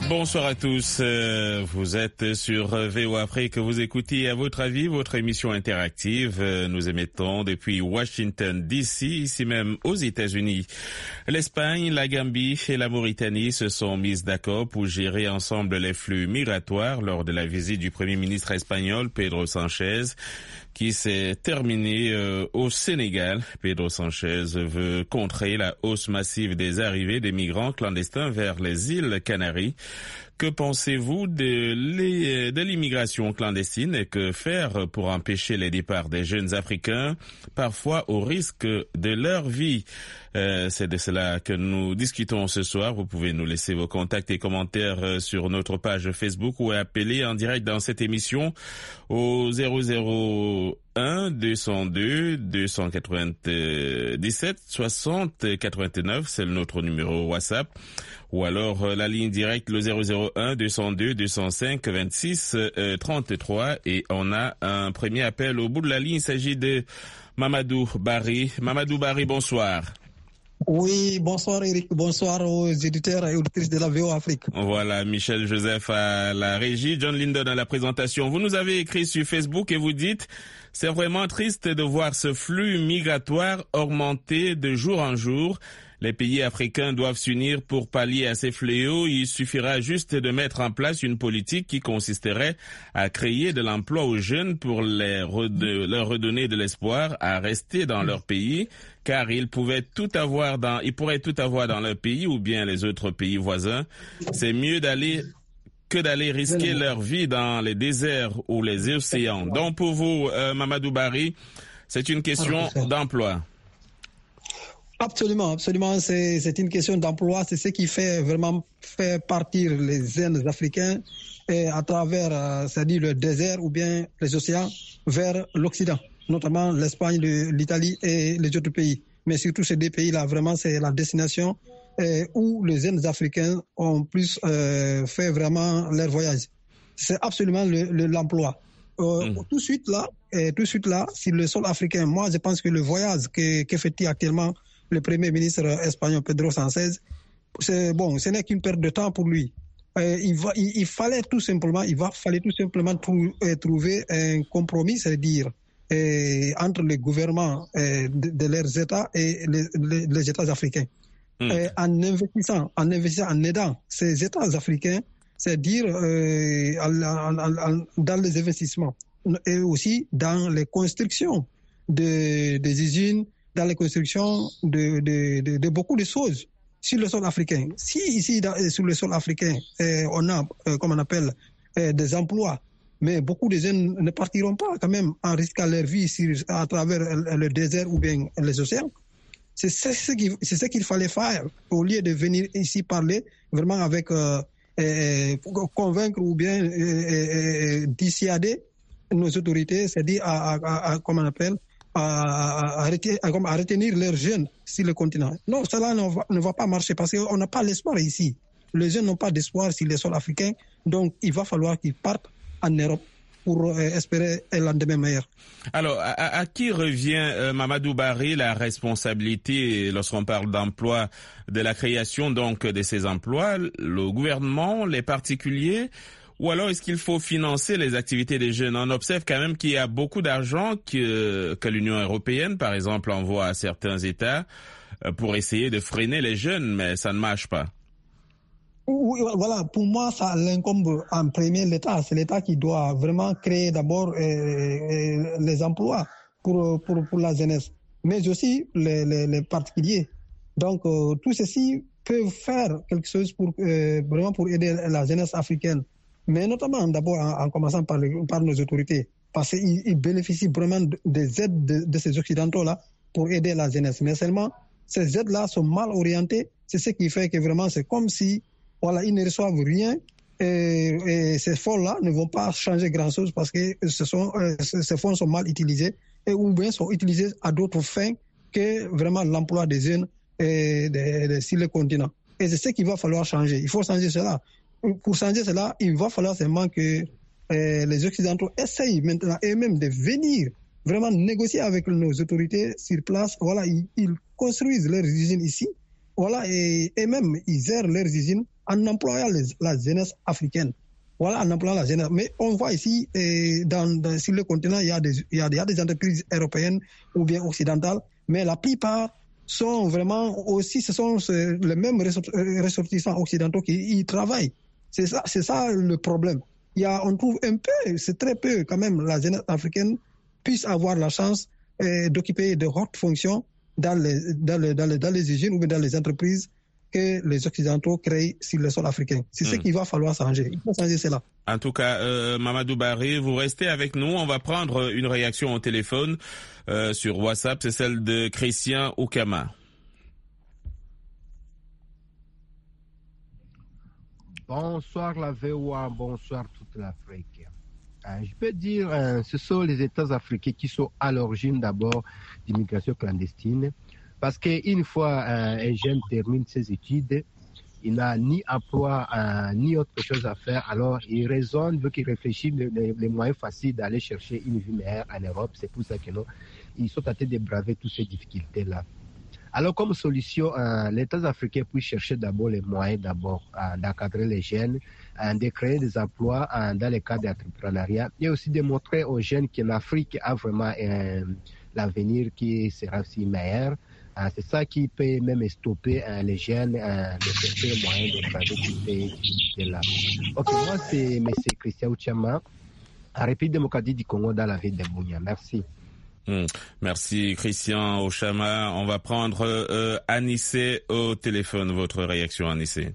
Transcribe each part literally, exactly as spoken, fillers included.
Bonsoir à tous, vous êtes sur V O Afrique, vous écoutez à votre avis votre émission interactive. Nous émettons depuis Washington D C, ici même aux États-Unis. L'Espagne, la Gambie et la Mauritanie se sont mises d'accord pour gérer ensemble les flux migratoires lors de la visite du Premier ministre espagnol Pedro Sánchez, qui s'est terminée euh, au Sénégal. Pedro Sánchez veut contrer la hausse massive des arrivées des migrants clandestins vers les îles Canaries. Que pensez-vous de, de l'immigration clandestine et que faire pour empêcher les départs des jeunes Africains, parfois au risque de leur vie? Euh, c'est de cela que nous discutons ce soir. Vous pouvez nous laisser vos contacts et commentaires sur notre page Facebook ou appeler en direct dans cette émission au zéro zéro un deux cent deux deux cent quatre-vingt-dix-sept soixante quatre-vingt-neuf, c'est notre numéro WhatsApp. Ou alors euh, la ligne directe, le zéro zéro un deux cent deux deux cent cinq vingt-six trente-trois. Et on a un premier appel au bout de la ligne. Il s'agit de Mamadou Barry. Mamadou Barry, bonsoir. Oui, bonsoir Eric, bonsoir aux éditeurs et auditrices de la V O Afrique. Voilà, Michel Joseph à la régie, John Linden à la présentation. Vous nous avez écrit sur Facebook et vous dites « C'est vraiment triste de voir ce flux migratoire augmenter de jour en jour. Les pays africains doivent s'unir pour pallier à ces fléaux. Il suffira juste de mettre en place une politique qui consisterait à créer de l'emploi aux jeunes pour les rede- leur redonner de l'espoir à rester dans leur pays, car ils pouvaient tout avoir dans, ils pourraient tout avoir dans leur pays ou bien les autres pays voisins. C'est mieux d'aller que d'aller risquer leur vie dans les déserts ou les océans. Donc pour vous, euh, Mamadou Barry, c'est une question d'emploi. Absolument, absolument. C'est, c'est une question d'emploi. C'est ce qui fait vraiment faire partir les jeunes Africains et à travers, euh, c'est-à-dire le désert ou bien les océans vers l'Occident, notamment l'Espagne, le, l'Italie et les autres pays. Mais surtout ces deux pays-là, vraiment, c'est la destination euh, où les jeunes Africains ont plus euh, fait vraiment leur voyage. C'est absolument le, le, l'emploi. Euh, mmh. Tout de suite là, et tout de suite là, sur le sol africain, moi, je pense que le voyage que, que fait-il actuellement le Premier ministre espagnol Pedro Sánchez, c'est bon, ce n'est qu'une perte de temps pour lui. Euh, il, va, il, il fallait tout simplement, il va fallait tout simplement trou, euh, trouver un compromis, c'est-à-dire euh, entre les gouvernements euh, de, de leurs États et les, les, les États africains, mmh. euh, en investissant, en investissant, en aidant ces États africains, c'est-à-dire euh, en, en, en, dans les investissements et aussi dans les constructions de, des usines, dans les constructions de, de, de, de beaucoup de choses sur le sol africain. Si ici, dans, sur le sol africain, eh, on a, euh, comme on appelle, eh, des emplois, mais beaucoup de jeunes ne partiront pas quand même en risquant leur vie sur, à travers le désert ou bien les océans. C'est, c'est, ce, qu'il, c'est ce qu'il fallait faire, au lieu de venir ici parler vraiment avec, euh, eh, convaincre ou bien eh, eh, dissuader nos autorités, c'est-à-dire à, à, à, comment on appelle, À, à, à retenir leurs jeunes sur le continent. Non, cela ne va, ne va pas marcher parce qu'on n'a pas l'espoir ici. Les jeunes n'ont pas d'espoir sur les sols africains, donc il va falloir qu'ils partent en Europe pour euh, espérer un lendemain meilleur. Alors, à, à qui revient, euh, Mamadou Barry, la responsabilité lorsqu'on parle d'emploi, de la création donc de ces emplois? Le gouvernement, les particuliers? Ou alors est-ce qu'il faut financer les activités des jeunes? On observe quand même qu'il y a beaucoup d'argent que, que l'Union européenne, par exemple, envoie à certains États pour essayer de freiner les jeunes, mais ça ne marche pas. Oui, voilà, pour moi, ça l'incombe en premier l'État. C'est l'État qui doit vraiment créer d'abord euh, euh, les emplois pour, pour, pour la jeunesse, mais aussi les, les, les particuliers. Donc, euh, tout ceci peut faire quelque chose pour, euh, vraiment pour aider la jeunesse africaine. Mais notamment d'abord en, en commençant par, les, par nos autorités, parce qu'ils ils bénéficient vraiment de, des aides de, de ces Occidentaux-là pour aider la jeunesse. Mais seulement, ces aides-là sont mal orientées. C'est ce qui fait que vraiment, c'est comme si voilà, ils ne reçoivent rien et, et ces fonds-là ne vont pas changer grand-chose parce que ce sont, euh, ces fonds sont mal utilisés et ou bien sont utilisés à d'autres fins que vraiment l'emploi des jeunes et de, de, sur le continent. Et c'est ce qu'il va falloir changer. Il faut changer cela. Pour changer cela, il va falloir seulement que euh, les Occidentaux essayent maintenant eux-mêmes de venir vraiment négocier avec nos autorités sur place. Voilà, ils, ils construisent leurs usines ici. Voilà, et eux-mêmes, ils gèrent leurs usines en employant les, la jeunesse africaine. Voilà, en employant la jeunesse. Mais on voit ici, eh, dans, dans, sur le continent, il y, a des, il, y a, il y a des entreprises européennes ou bien occidentales, mais la plupart sont vraiment aussi, ce sont les mêmes ressortissants occidentaux qui y travaillent. C'est ça, c'est ça le problème. Il y a, on trouve un peu, c'est très peu quand même, la jeunesse africaine puisse avoir la chance eh, d'occuper de hautes fonctions dans les, dans, les, dans, les, dans les usines ou dans les entreprises que les Occidentaux créent sur le sol africain. C'est mmh. ce qu'il va falloir changer. Il faut changer cela. En tout cas, euh, Mamadou Barry, vous restez avec nous. On va prendre une réaction au téléphone euh, sur WhatsApp. C'est celle de Christian Oukama. Bonsoir la V O A, bonsoir toute l'Afrique. Euh, je peux dire, euh, ce sont les États africains qui sont à l'origine d'abord d'immigration clandestine. Parce qu'une fois euh, un jeune termine ses études, il n'a ni emploi euh, ni autre chose à faire, alors il raisonne, veut qu'il réfléchisse les, les, les moyens faciles d'aller chercher une vie meilleure en Europe. C'est pour ça que non, ils sont tentés de braver toutes ces difficultés-là. Alors comme solution, euh, les États africains puissent chercher d'abord les moyens d'abord euh, d'encadrer les jeunes, euh, de créer des emplois euh, dans les cadres d'entrepreneuriat et aussi de montrer aux jeunes qu'en Afrique a vraiment euh, l'avenir qui sera aussi meilleur. Ah, c'est ça qui peut même stopper hein, les jeunes hein, de chercher les moyens de braver toutes ces difficultés-là. Ok, moi c'est M. Christian Oukama, à République démocratique du Congo dans la ville de Bunia. Merci. Mmh. Merci Christian Oukama. On va prendre euh, Anissé au téléphone. Votre réaction, Anissé.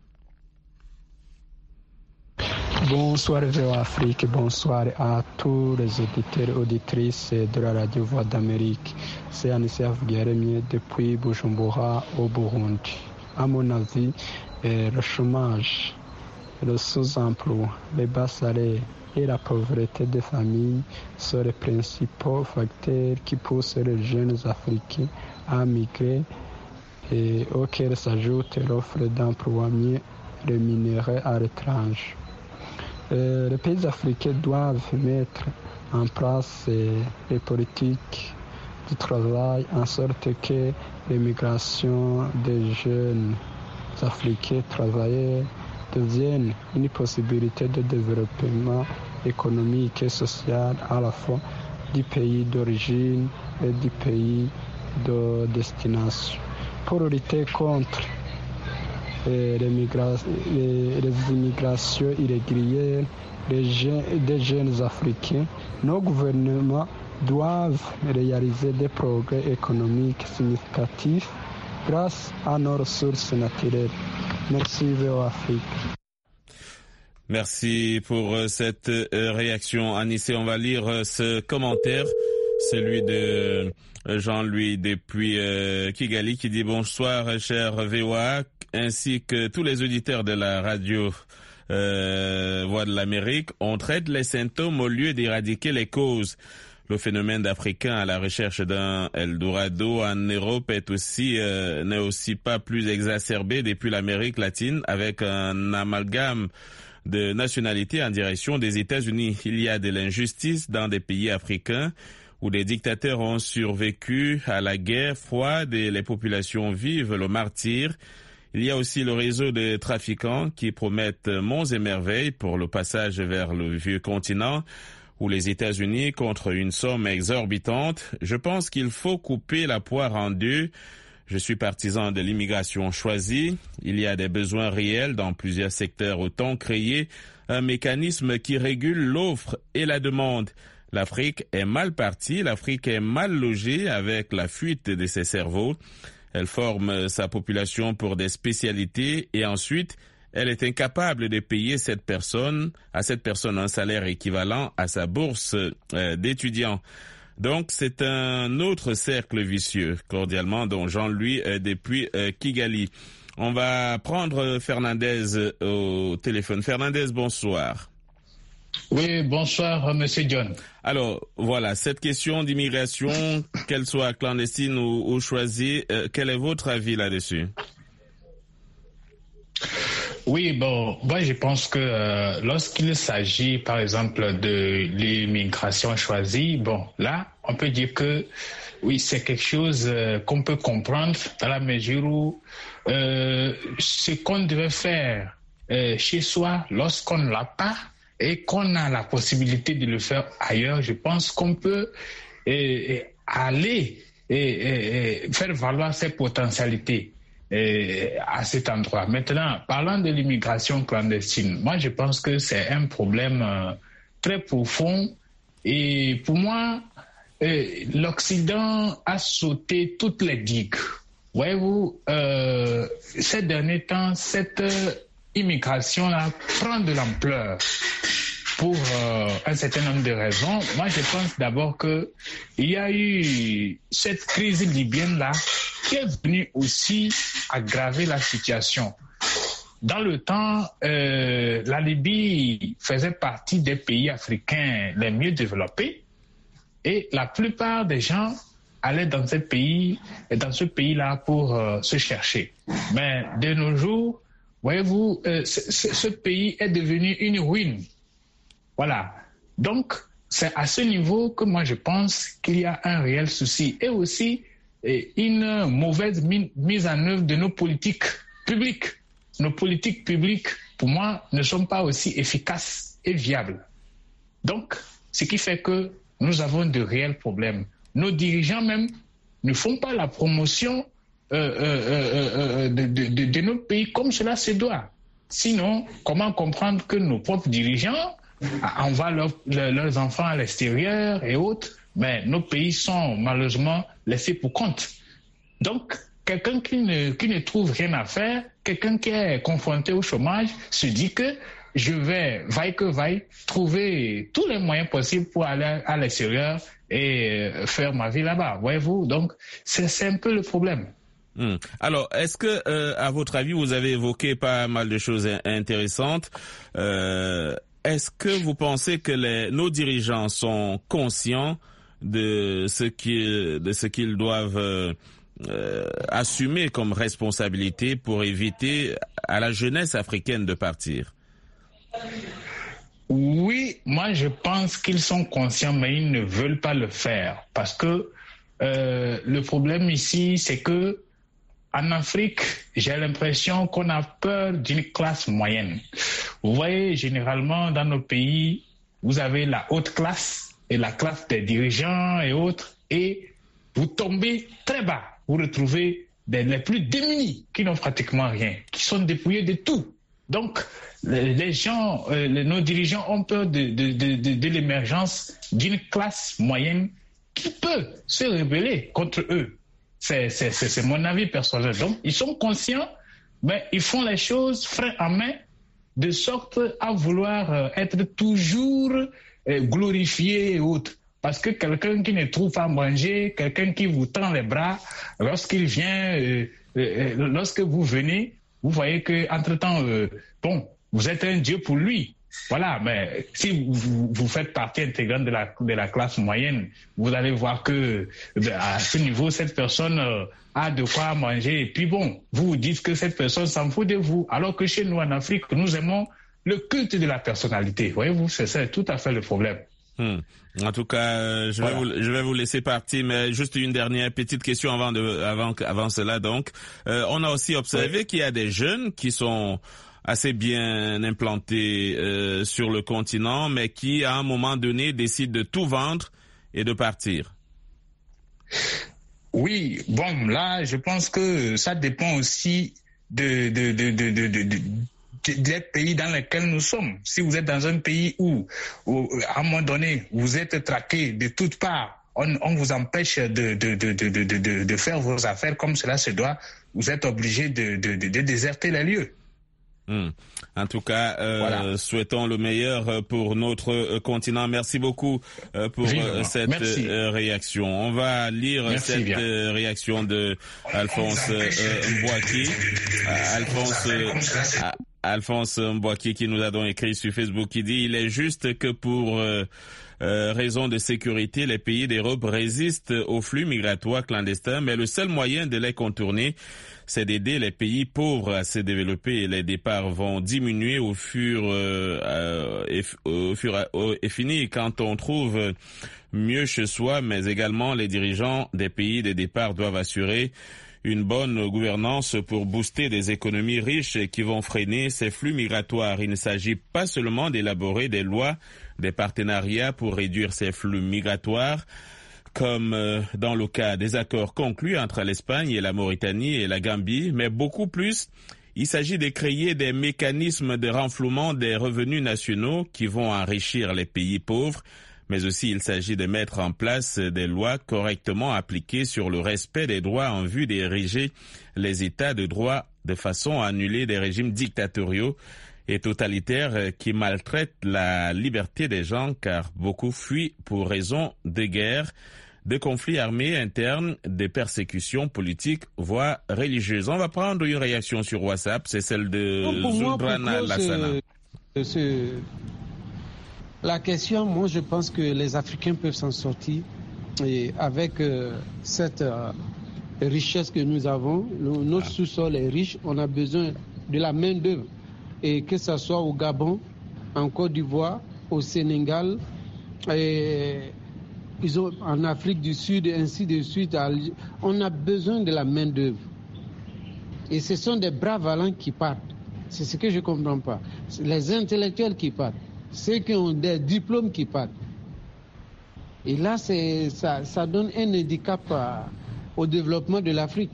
Bonsoir V O A Afrique, bonsoir à tous les auditeurs et auditrices de la radio Voix d'Amérique. C'est Anissé Avougaremie depuis Bujumbura au Burundi. À mon avis, eh, le chômage, le sous-emploi, les bas salaires et la pauvreté des familles sont les principaux facteurs qui poussent les jeunes Africains à migrer et auxquels s'ajoute l'offre d'emploi mieux rémunérée à l'étranger. Euh, les pays africains doivent mettre en place euh, les politiques du travail en sorte que l'immigration des jeunes africains travailleurs devienne une possibilité de développement économique et social à la fois du pays d'origine et du pays de destination. Pour lutter contre les, les, les immigrations irrégulières des jeunes Africains, nos gouvernements doivent réaliser des progrès économiques significatifs grâce à nos ressources naturelles. Merci V O A Afrique. Merci pour cette réaction, Anissé. On va lire ce commentaire, celui de Jean-Louis depuis euh, Kigali, qui dit bonsoir, cher V O A, ainsi que tous les auditeurs de la radio euh, Voix de l'Amérique. On traite les symptômes au lieu d'éradiquer les causes. Le phénomène d'Africains à la recherche d'un Eldorado en Europe est aussi euh, n'est aussi pas plus exacerbé depuis l'Amérique latine, avec un amalgame de nationalités en direction des États-Unis. Il y a de l'injustice dans des pays africains où les dictateurs ont survécu à la guerre froide et les populations vivent le martyre. Il y a aussi le réseau de trafiquants qui promettent monts et merveilles pour le passage vers le vieux continent, ou les États-Unis contre une somme exorbitante. Je pense qu'il faut couper la poire en deux. Je suis partisan de l'immigration choisie. Il y a des besoins réels dans plusieurs secteurs. Autant créer un mécanisme qui régule l'offre et la demande. L'Afrique est mal partie, l'Afrique est mal logée avec la fuite de ses cerveaux. Elle forme sa population pour des spécialités et ensuite elle est incapable de payer cette personne, à cette personne un salaire équivalent à sa bourse euh, d'étudiant. Donc, c'est un autre cercle vicieux, cordialement, dont Jean-Louis euh, depuis euh, Kigali. On va prendre Fernandez au téléphone. Fernandez, bonsoir. Oui, bonsoir, Monsieur John. Alors, voilà, cette question d'immigration, qu'elle soit clandestine ou, ou choisie, euh, quel est votre avis là-dessus? Oui, bon, moi je pense que euh, lorsqu'il s'agit par exemple de l'immigration choisie, bon, là, on peut dire que oui, c'est quelque chose euh, qu'on peut comprendre dans la mesure où euh, ce qu'on devait faire euh, chez soi lorsqu'on ne l'a pas et qu'on a la possibilité de le faire ailleurs, je pense qu'on peut euh, aller et, et, et faire valoir ses potentialités. Et à cet endroit. Maintenant, parlant de l'immigration clandestine, moi je pense que c'est un problème euh, très profond et pour moi, euh, l'Occident a sauté toutes les digues. Voyez-vous, euh, ces derniers temps, cette euh, immigration-là prend de l'ampleur pour euh, un certain nombre de raisons. Moi je pense d'abord qu'il y a eu cette crise libyenne-là qui est venu aussi aggraver la situation. Dans le temps, euh, la Libye faisait partie des pays africains les mieux développés et la plupart des gens allaient dans ce pays, dans ce pays-là pour euh, se chercher. Mais de nos jours, voyez-vous, euh, ce, ce pays est devenu une ruine. Voilà. Donc, c'est à ce niveau que moi je pense qu'il y a un réel souci et aussi une mauvaise mise en œuvre de nos politiques publiques. Nos politiques publiques, pour moi, ne sont pas aussi efficaces et viables. Donc, ce qui fait que nous avons de réels problèmes. Nos dirigeants même ne font pas la promotion euh, euh, euh, de, de, de, de nos pays comme cela se doit. Sinon, comment comprendre que nos propres dirigeants envoient leur, leur, leurs enfants à l'extérieur et autres, mais nos pays sont malheureusement laissés pour compte. Donc, quelqu'un qui ne, qui ne trouve rien à faire, quelqu'un qui est confronté au chômage, se dit que je vais, vaille que vaille, trouver tous les moyens possibles pour aller à l'extérieur et faire ma vie là-bas. Voyez-vous, donc c'est, c'est un peu le problème. Hum. Alors, est-ce que, euh, à votre avis, vous avez évoqué pas mal de choses intéressantes. Euh, est-ce que vous pensez que les, nos dirigeants sont conscients de ce qu'ils, de ce qu'ils doivent euh, euh, assumer comme responsabilité pour éviter à la jeunesse africaine de partir? Oui, moi je pense qu'ils sont conscients, mais ils ne veulent pas le faire parce que euh, le problème ici, c'est que en Afrique, j'ai l'impression qu'on a peur d'une classe moyenne. Vous voyez, généralement dans nos pays, vous avez la haute classe et la classe des dirigeants et autres, et vous tombez très bas. Vous retrouvez des, les plus démunis qui n'ont pratiquement rien, qui sont dépouillés de tout. Donc, les, les gens, euh, les, nos dirigeants ont peur de, de, de, de, de l'émergence d'une classe moyenne qui peut se rebeller contre eux. C'est, c'est, c'est, c'est mon avis personnel. Donc, ils sont conscients, mais ils font les choses frein à main, de sorte à vouloir euh, être toujours euh, glorifiés et autres. Parce que quelqu'un qui ne trouve pas à manger, quelqu'un qui vous tend les bras, lorsqu'il vient, euh, euh, lorsque vous venez, vous voyez qu'entre-temps, euh, bon, vous êtes un dieu pour lui. Voilà, mais si vous, vous faites partie intégrante de la, de la classe moyenne, vous allez voir que à ce niveau, cette personne euh, a de quoi manger. Et puis bon, vous vous dites que cette personne s'en fout de vous. Alors que chez nous en Afrique, nous aimons le culte de la personnalité. Voyez-vous, c'est ça tout à fait le problème. Hmm. En tout cas, euh, je, voilà. vais vous, je vais vous laisser partir, mais juste une dernière petite question avant de, avant, avant cela. Donc, euh, on a aussi observé oui. qu'il y a des jeunes qui sont assez bien implantés euh, sur le continent, mais qui, à un moment donné, décident de tout vendre et de partir. Oui, bon, là, je pense que ça dépend aussi de, de, de, de, de, de, de des pays dans lesquels nous sommes. Si vous êtes dans un pays où, où à un moment donné, vous êtes traqué de toutes parts, on, on vous empêche de, de, de, de, de, de, de faire vos affaires comme cela se doit, vous êtes obligé de, de, de, de déserter les lieux. Mmh. En tout cas, euh, voilà. Souhaitons le meilleur pour notre euh, continent. Merci beaucoup euh, pour euh, cette euh, réaction. On va lire Merci cette euh, réaction de Alphonse euh, Mbouaki. Euh, Alphonse. Euh, Alphonse Mbouaki qui nous a donc écrit sur Facebook, qui dit « Il est juste que pour euh, euh, raison de sécurité, les pays d'Europe résistent aux flux migratoires clandestins, mais le seul moyen de les contourner, c'est d'aider les pays pauvres à se développer et les départs vont diminuer au fur euh, euh, et, au fur et fini quand on trouve mieux chez soi, mais également les dirigeants des pays de départ doivent assurer une bonne gouvernance pour booster des économies riches qui vont freiner ces flux migratoires. Il ne s'agit pas seulement d'élaborer des lois, des partenariats pour réduire ces flux migratoires, comme dans le cas des accords conclus entre l'Espagne et la Mauritanie et la Gambie, mais beaucoup plus, il s'agit de créer des mécanismes de renflouement des revenus nationaux qui vont enrichir les pays pauvres, mais aussi il s'agit de mettre en place des lois correctement appliquées sur le respect des droits en vue d'ériger les États de droit de façon à annuler des régimes dictatoriaux et totalitaires qui maltraitent la liberté des gens car beaucoup fuient pour raison de guerre, de conflits armés internes, de persécutions politiques, voire religieuses. On va prendre une réaction sur WhatsApp, c'est celle de Zoudrana Lassana. Ce, ce, la question, moi je pense que les Africains peuvent s'en sortir et avec euh, cette euh, richesse que nous avons. Le, notre ah. sous-sol est riche, on a besoin de la main d'œuvre. Et que ce soit au Gabon, en Côte d'Ivoire, au Sénégal, et ils ont, en Afrique du Sud, et ainsi de suite, on a besoin de la main d'œuvre. Et ce sont des bras valants qui partent. C'est ce que je ne comprends pas. Les intellectuels qui partent, ceux qui ont des diplômes qui partent. Et là, c'est, ça, ça donne un handicap à, au développement de l'Afrique.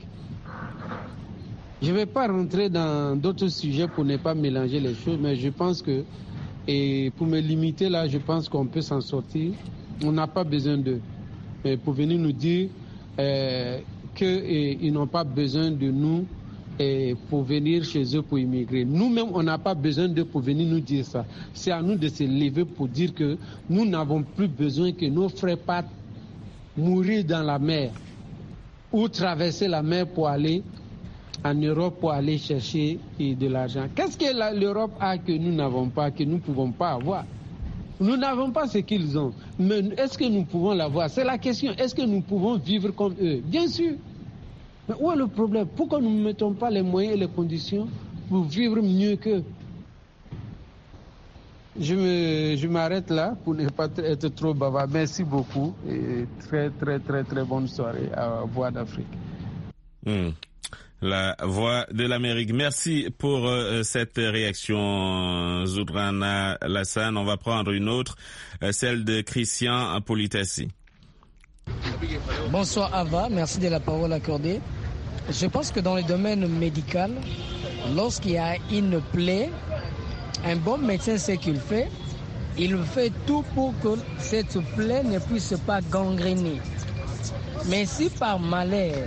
Je ne vais pas rentrer dans d'autres sujets pour ne pas mélanger les choses, mais je pense que, et pour me limiter là, je pense qu'on peut s'en sortir. On n'a pas besoin d'eux. Mais pour venir nous dire euh, qu'ils n'ont pas besoin de nous et pour venir chez eux pour immigrer. Nous-mêmes, on n'a pas besoin d'eux pour venir nous dire ça. C'est à nous de se lever pour dire que nous n'avons plus besoin que nos frères partent mourir dans la mer ou traverser la mer pour aller en Europe pour aller chercher de l'argent. Qu'est-ce que l'Europe a que nous n'avons pas, que nous ne pouvons pas avoir? Nous n'avons pas ce qu'ils ont. Mais est-ce que nous pouvons l'avoir? C'est la question. Est-ce que nous pouvons vivre comme eux? Bien sûr. Mais où est le problème? Pourquoi nous ne mettons pas les moyens et les conditions pour vivre mieux qu'eux? Je, me, je m'arrête là pour ne pas être trop bavard. Merci beaucoup et très très très très bonne soirée à Voix d'Afrique. Mmh. La Voix de l'Amérique. Merci pour euh, cette réaction, Zoudrana Lassana. On va prendre une autre, euh, celle de Christian Politassi. Bonsoir Ava, merci de la parole accordée. Je pense que dans le domaine médical, lorsqu'il y a une plaie, un bon médecin sait qu'il fait, il fait tout pour que cette plaie ne puisse pas gangréner. Mais si par malheur,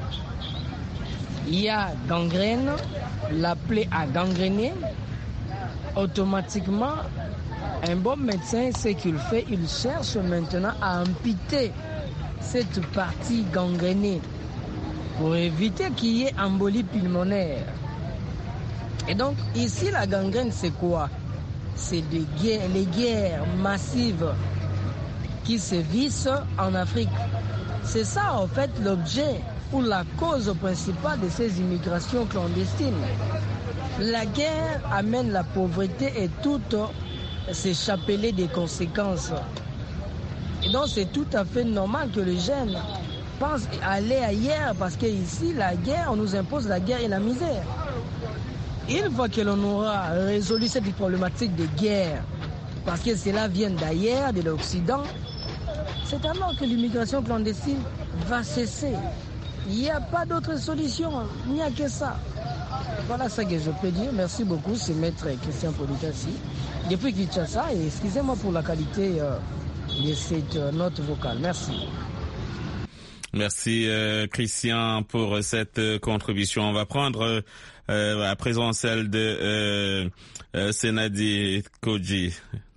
il y a gangrène, la plaie a gangréné, automatiquement, un bon médecin, ce qu'il fait, il cherche maintenant à amputer cette partie gangrénée pour éviter qu'il y ait embolie pulmonaire. Et donc, ici, la gangrène, c'est quoi? C'est des guerres, les guerres massives qui se vissent en Afrique. C'est ça, en fait, l'objet ou la cause principale de ces immigrations clandestines. La guerre amène la pauvreté et toutes ces chapelets des conséquences. Et donc c'est tout à fait normal que les jeunes pensent aller ailleurs parce qu'ici, la guerre, on nous impose la guerre et la misère. Une fois que l'on aura résolu cette problématique de guerre, parce que cela vient d'ailleurs, de l'Occident, c'est alors que l'immigration clandestine va cesser. Il n'y a pas d'autre solution, il n'y a que ça. Voilà ce que je peux dire. Merci beaucoup, c'est Maître Christian Politassi. Depuis Kinshasa, et excusez-moi pour la qualité euh, de cette euh, note vocale. Merci. Merci euh, Christian pour cette euh, contribution. On va prendre euh, à présent celle de euh, euh, Senadi Koji.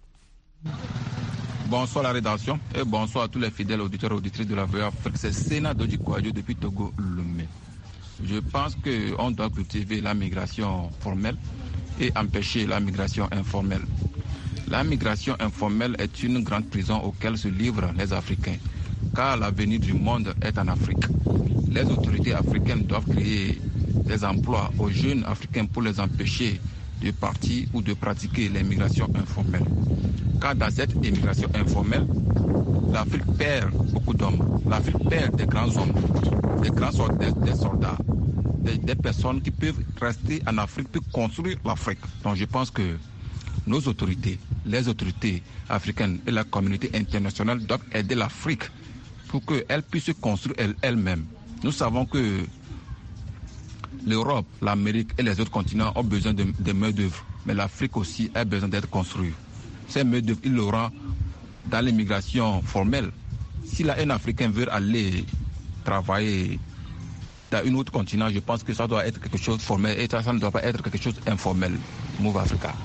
Bonsoir la rédaction et bonsoir à tous les fidèles auditeurs et auditrices de la V O A Afrique. C'est Senadi Koji depuis Togo Lomé. Je pense qu'on doit cultiver la migration formelle et empêcher la migration informelle. La migration informelle est une grande prison auquel se livrent les Africains, car l'avenir du monde est en Afrique. Les autorités africaines doivent créer des emplois aux jeunes Africains pour les empêcher de partir ou de pratiquer l'immigration informelle. Car dans cette immigration informelle, l'Afrique perd beaucoup d'hommes. L'Afrique perd des grands hommes, des grands soldats, des soldats, des, des personnes qui peuvent rester en Afrique pour construire l'Afrique. Donc je pense que nos autorités, les autorités africaines et la communauté internationale doivent aider l'Afrique pour qu'elle puisse se construire elle, elle-même. Nous savons que l'Europe, l'Amérique et les autres continents ont besoin de, de main-d'œuvre, mais l'Afrique aussi a besoin d'être construite. Ces main-d'œuvre, il l'aura dans l'immigration formelle. Si là, un Africain veut aller travailler dans un autre continent, je pense que ça doit être quelque chose de formel et ça, ça ne doit pas être quelque chose d'informel. Move Africa.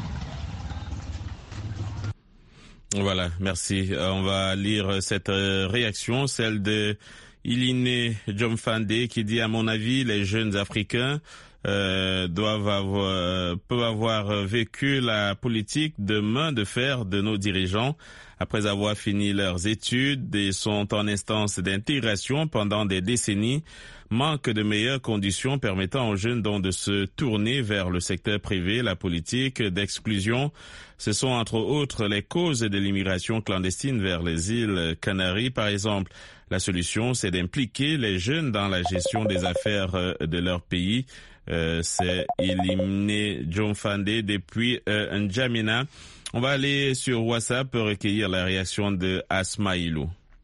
Voilà, merci. On va lire cette réaction, celle de Iline Jomfande, qui dit, à mon avis, les jeunes Africains euh, doivent avoir, peuvent avoir vécu la politique de main de fer de nos dirigeants après avoir fini leurs études et sont en instance d'intégration pendant des décennies, manque de meilleures conditions permettant aux jeunes donc de se tourner vers le secteur privé. La politique d'exclusion, ce sont entre autres les causes de l'immigration clandestine vers les îles Canaries, par exemple. La solution, c'est d'impliquer les jeunes dans la gestion des affaires de leur pays. Euh, c'est Ilimne Jomfande depuis euh, N'Djamena. On va aller sur WhatsApp pour recueillir la réaction de Asmaïlou.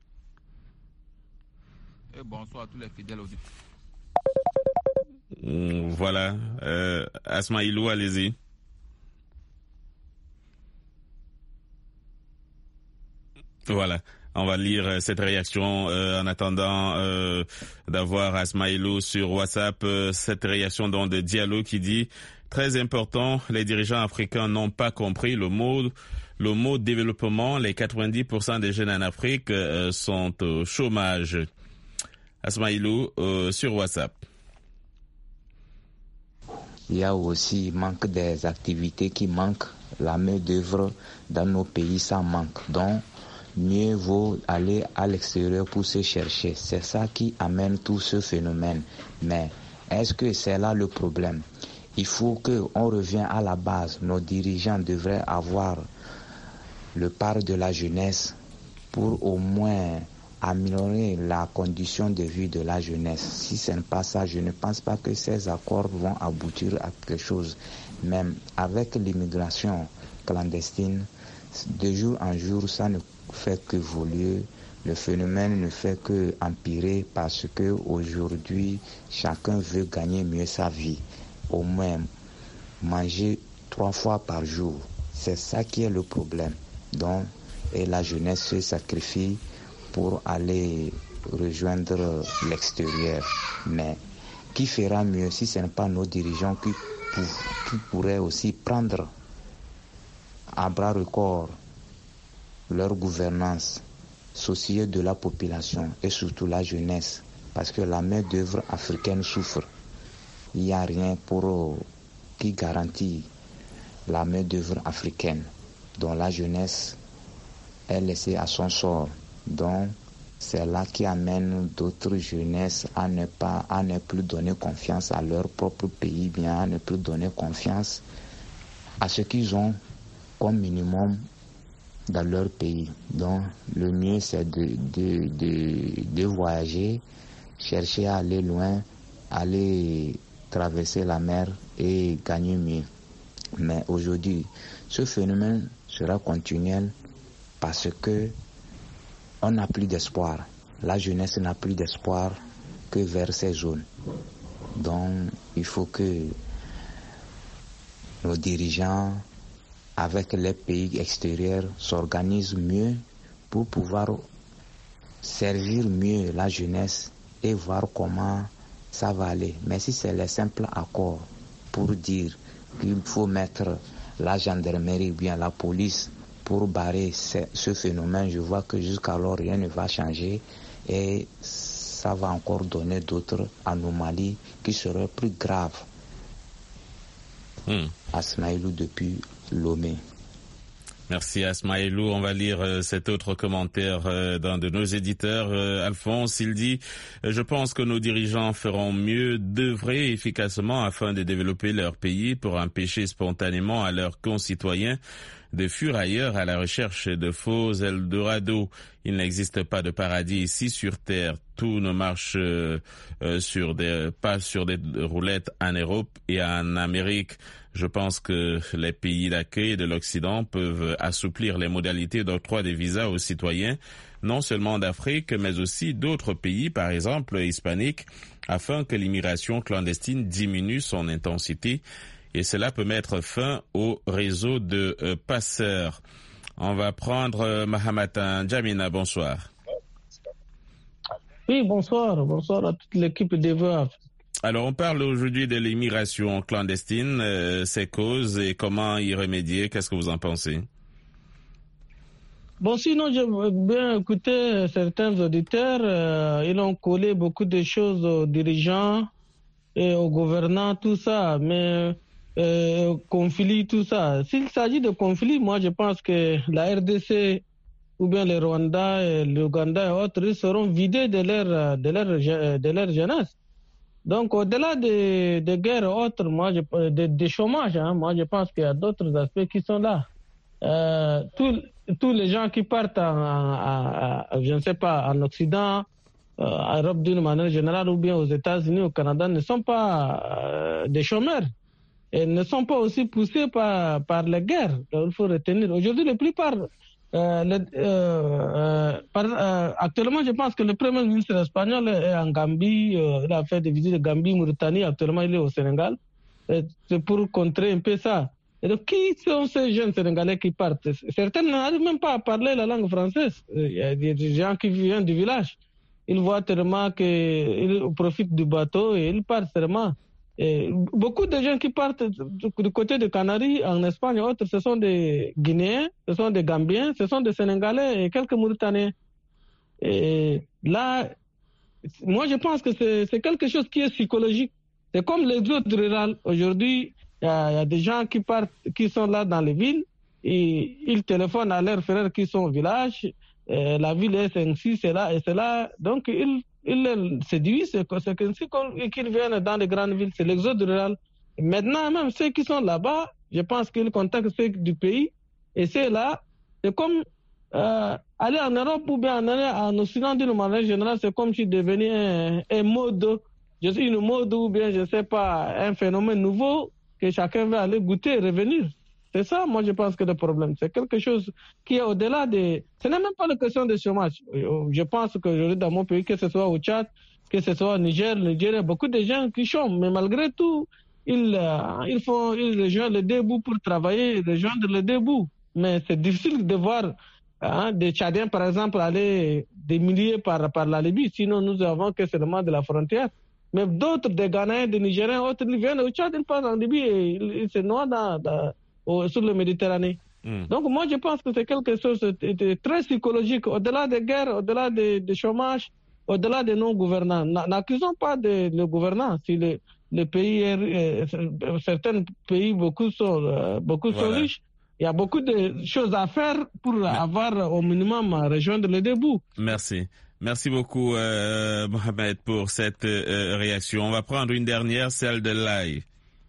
Et bonsoir à tous les fidèles auditeurs. Mmh, voilà, euh, Asmaïlou, allez-y. Voilà. On va lire cette réaction euh, en attendant euh, d'avoir Asmaïlou sur WhatsApp, euh, cette réaction donc de Diallo qui dit « Très important, les dirigeants africains n'ont pas compris le mot, le mot développement. Les quatre-vingt-dix pour cent des jeunes en Afrique euh, sont au chômage. » Asmaïlou euh, sur WhatsApp. Il y a aussi manque des activités qui manquent. La main-d'œuvre dans nos pays, ça manque. Donc, mieux vaut aller à l'extérieur pour se chercher. C'est ça qui amène tout ce phénomène. Mais est-ce que c'est là le problème? Il faut qu'on revienne à la base. Nos dirigeants devraient avoir le part de la jeunesse pour au moins améliorer la condition de vie de la jeunesse. Si ce n'est pas ça, je ne pense pas que ces accords vont aboutir à quelque chose. Même avec l'immigration clandestine, de jour en jour, ça ne fait qu'évoluer. Le phénomène ne fait que empirer parce que aujourd'hui, chacun veut gagner mieux sa vie. Au moins, manger trois fois par jour. C'est ça qui est le problème. Donc, et la jeunesse se sacrifie pour aller rejoindre l'extérieur. Mais qui fera mieux si ce n'est pas nos dirigeants qui, qui pourraient aussi prendre à bras le corps leur gouvernance, soucieux de la population et surtout la jeunesse, parce que la main-d'œuvre africaine souffre. Il n'y a rien pour qui garantit la main-d'œuvre africaine, dont la jeunesse est laissée à son sort. Donc, c'est là qui amène d'autres jeunesses à ne pas, à ne plus donner confiance à leur propre pays, bien à ne plus donner confiance à ce qu'ils ont comme minimum dans leur pays. Donc, le mieux, c'est de, de, de, de voyager, chercher à aller loin, aller traverser la mer et gagner mieux. Mais aujourd'hui, ce phénomène sera continuel parce que on n'a plus d'espoir. La jeunesse n'a plus d'espoir que vers ces zones. Donc, il faut que nos dirigeants, avec les pays extérieurs, s'organisent mieux pour pouvoir servir mieux la jeunesse et voir comment ça va aller. Mais si c'est les simples accords pour dire qu'il faut mettre la gendarmerie ou bien la police pour barrer ce, ce phénomène, je vois que jusqu'alors rien ne va changer et ça va encore donner d'autres anomalies qui seraient plus graves. Mmh. Asmaïlou depuis Lomé. Merci Asmaïlou. On va lire euh, cet autre commentaire euh, d'un de nos éditeurs. Euh, Alphonse, il dit euh, « Je pense que nos dirigeants feront mieux d'œuvrer efficacement afin de développer leur pays pour empêcher spontanément à leurs concitoyens de fuir ailleurs à la recherche de faux Eldorado. Il n'existe pas de paradis ici sur Terre. Tout ne marche euh, euh, sur des, pas sur des roulettes en Europe et en Amérique. Je pense que les pays d'accueil de l'Occident peuvent assouplir les modalités d'octroi des visas aux citoyens, non seulement d'Afrique, mais aussi d'autres pays, par exemple hispaniques, afin que l'immigration clandestine diminue son intensité. Et cela peut mettre fin au réseau de euh, passeurs. On va prendre euh, Mahamatan Djamina, bonsoir. Oui, bonsoir. Bonsoir à toute l'équipe des Voix. Alors, on parle aujourd'hui de l'immigration clandestine, euh, ses causes et comment y remédier. Qu'est-ce que vous en pensez? Bon, sinon, j'ai bien écouté certains auditeurs. Euh, ils ont collé beaucoup de choses aux dirigeants et aux gouvernants, tout ça. Mais euh, conflit, tout ça. S'il s'agit de conflit, moi, je pense que la R D C ou bien le Rwanda, et l'Ouganda et autres, ils seront vidés de leur, de leur, de leur jeunesse. Donc, au-delà des, des guerres autres, moi, je, des, des chômages, hein, moi, je pense qu'il y a d'autres aspects qui sont là. Euh, tous, tous les gens qui partent, en, en, en, je ne sais pas, en Occident, euh, en Europe d'une manière générale, ou bien aux États-Unis, au Canada, ne sont pas euh, des chômeurs et ne sont pas aussi poussés par, par les guerres. Donc, il faut retenir. Aujourd'hui, la plupart... Euh, le, euh, euh, par, euh, actuellement, je pense que le premier ministre espagnol est en Gambie. Euh, il a fait des visites de Gambie, Mauritanie. Actuellement, il est au Sénégal. Et c'est pour contrer un peu ça. Et donc, qui sont ces jeunes Sénégalais qui partent? Certains n'arrivent même pas à parler la langue française. Il y a des gens qui viennent du village. Ils voient tellement qu'ils profitent du bateau et ils partent tellement. Et beaucoup de gens qui partent du côté de Canaries, en Espagne et autres, ce sont des Guinéens, ce sont des Gambiens, ce sont des Sénégalais et quelques Mauritaniens. Et là, moi je pense que c'est, c'est quelque chose qui est psychologique. C'est comme l'exode rural. Aujourd'hui, il y, y a des gens qui partent, qui sont là dans les villes, et ils téléphonent à leurs frères qui sont au village. Et la ville est ainsi, c'est là et c'est là. Donc ils Ils séduisent, c'est ainsi qu'ils viennent dans les grandes villes, c'est l'exode rural. Maintenant, même ceux qui sont là-bas, je pense qu'ils contactent ceux du pays, et c'est là, c'est comme euh, aller en Europe ou bien en, en Occident d'une manière générale, c'est comme si devenir un, un mode, je sais, une mode ou bien, je ne sais pas, un phénomène nouveau que chacun va aller goûter et revenir. C'est ça, moi, je pense que le problème. C'est quelque chose qui est au-delà des... Ce n'est même pas la question de chômage. Je pense qu'aujourd'hui, dans mon pays, que ce soit au Tchad, que ce soit au Niger, le Niger, il y a beaucoup de gens qui chôment. Mais malgré tout, ils, euh, ils font, ils rejoignent le debout pour travailler, ils rejoignent le debout. Mais c'est difficile de voir hein, des Tchadiens, par exemple, aller des milliers par, par la Libye. Sinon, nous avons que seulement de la frontière. Mais d'autres, des Ghanéens, des Nigériens, autres, ils viennent au Tchad, ils passent en Libye et ils, ils se noient dans... dans sur la Méditerranée. Mm. Donc moi je pense que c'est quelque chose de, de très psychologique, au-delà des guerres, au-delà des de chômage, au-delà des non-gouvernants. N'accusons pas de, le gouvernant. Si le, le pays, est, euh, certains pays, beaucoup sont, euh, beaucoup voilà. sont riches, il y a beaucoup de choses à faire pour Mais... avoir au minimum à rejoindre le debout. Merci. Merci beaucoup euh, Mohamed pour cette euh, réaction. On va prendre une dernière, celle de Lai.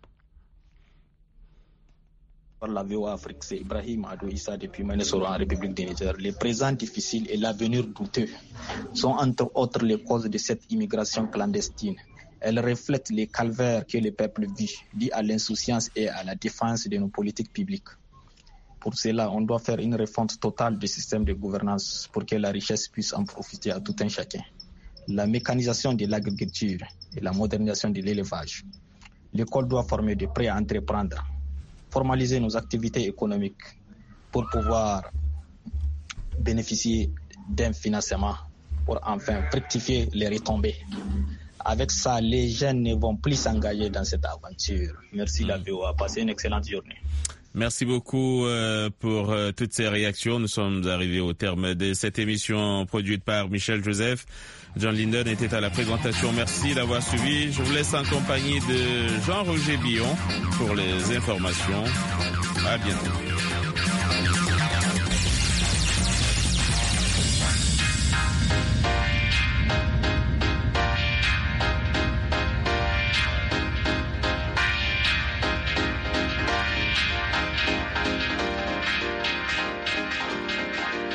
Par la V O A Afrique, c'est Ibrahim Adou Issa depuis Ménesoro en République du Niger. Les présents difficiles et l'avenir douteux sont entre autres les causes de cette immigration clandestine. Elles reflètent les calvaires que le peuple vit, liés à l'insouciance et à la défense de nos politiques publiques. Pour cela, on doit faire une refonte totale du système de gouvernance pour que la richesse puisse en profiter à tout un chacun. La mécanisation de l'agriculture et la modernisation de l'élevage. L'école doit former de prêts à entreprendre, formaliser nos activités économiques pour pouvoir bénéficier d'un financement pour enfin fructifier les retombées. Avec ça, les jeunes ne vont plus s'engager dans cette aventure. Merci mmh. la V O A. Passez une excellente journée. Merci beaucoup euh, pour euh, toutes ces réactions. Nous sommes arrivés au terme de cette émission produite par Michel Joseph. John Linden était à la présentation. Merci d'avoir suivi. Je vous laisse en compagnie de Jean-Roger Billon pour les informations. À bientôt.